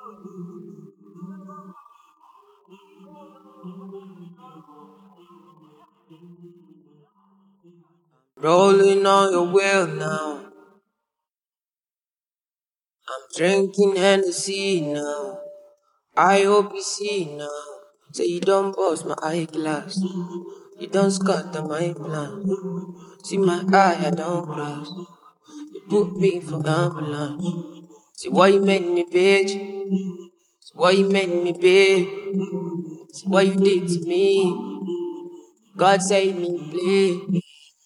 Rolling on your wheel now. I'm drinking Hennessy now. I hope you see now. Say you don't bust my eyeglass. You don't scatter my plan. See my eye, I don't cross. You put me for ambulance. See why you made me, bitch. See why you made me, bitch. See what you did to me. God save me, please.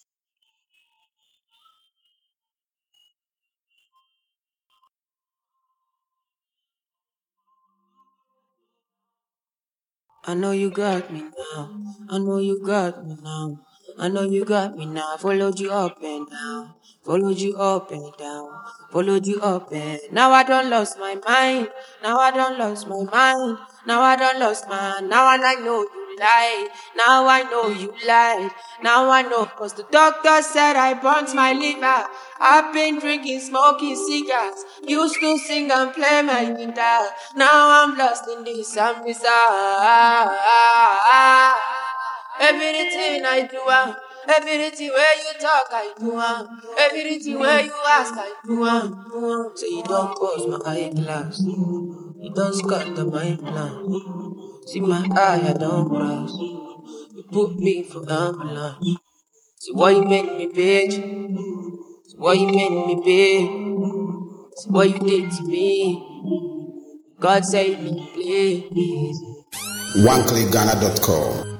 I know you got me now. I know you got me now. I know you got me now. Followed you up and down. Followed you up and down. Followed you up and now I don't lost my mind. Now I don't lost my mind. Now I don't lost my now and I know you lied. Now I know you lied. Now I know cause the doctor said I burnt my liver. I've been drinking, smoking cigars. Used to sing and play my guitar. Now I'm lost in this and bizarre. Everything I do, everything where you talk, I do, everything where you ask, I do. So you don't close my eyeglass, you don't scatter my plan. See my eye, I don't cross. You put me for ambulance. See why you made me, bitch. See why you made me, bitch. See what you did to me. God save me, please. OneClickGhana.com